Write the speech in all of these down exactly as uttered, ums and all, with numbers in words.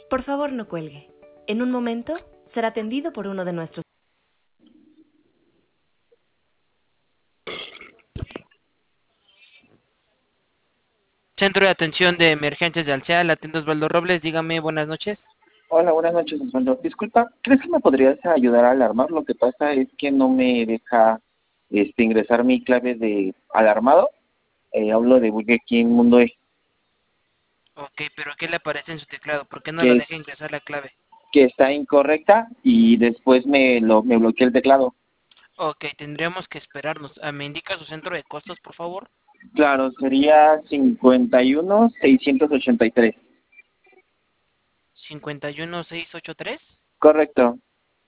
Por favor, no cuelgue. En un momento será atendido por uno de nuestros. Centro de Atención de Emergencias de Alsea, la atiende Osvaldo Robles, dígame, buenas noches. Hola, buenas noches, Osvaldo. Disculpa, ¿crees que me podrías ayudar a alarmar? Lo que pasa es que no me deja este, ingresar mi clave de alarmado. Eh, hablo de Burger King Mundo E, Ok, pero ¿qué le aparece en su teclado? ¿Por qué no lo que, es, deja ingresar la clave? que está incorrecta y después me, lo, me bloqueé el teclado. Ok, tendríamos que esperarnos. Ah, ¿me indica su centro de costos, por favor? Claro, sería cincuenta y uno seiscientos ochenta y tres. cincuenta y uno seiscientos ochenta y tres. Correcto.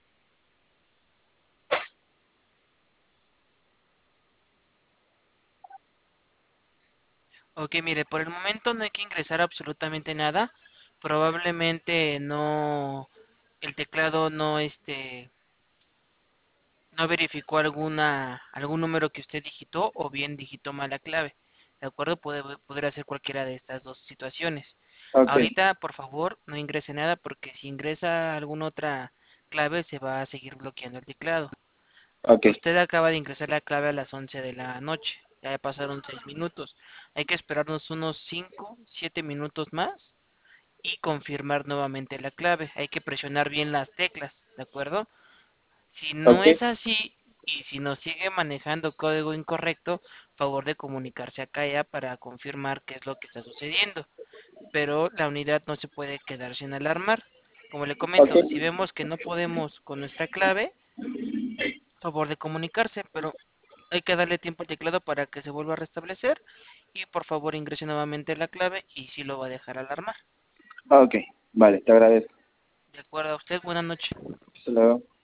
Ok, mire, por el momento no hay que ingresar absolutamente nada. Probablemente no, el teclado no, este, no verificó alguna, algún número que usted digitó o bien digitó mal la clave. ¿De acuerdo? Puede, podría ser cualquiera de estas dos situaciones. Ok, Ahorita, por favor, no ingrese nada porque si ingresa alguna otra clave se va a seguir bloqueando el teclado. ok, Usted acaba de ingresar la clave a las once de la noche. Ya pasaron seis minutos. Hay que esperarnos unos cinco, siete minutos más y confirmar nuevamente la clave. Hay que presionar bien las teclas, ¿de acuerdo? Si no ok, es así y si nos sigue manejando código incorrecto, favor de comunicarse acá ya para confirmar qué es lo que está sucediendo. Pero la unidad no se puede quedar sin alarmar. Como le ok, comento, si vemos que no podemos con nuestra clave, favor de comunicarse, pero hay que darle tiempo al teclado para que se vuelva a restablecer y por favor ingrese nuevamente la clave y si lo va a dejar alarmar. ok. Vale, te agradezco. De acuerdo a usted, buenas noches. Hasta luego.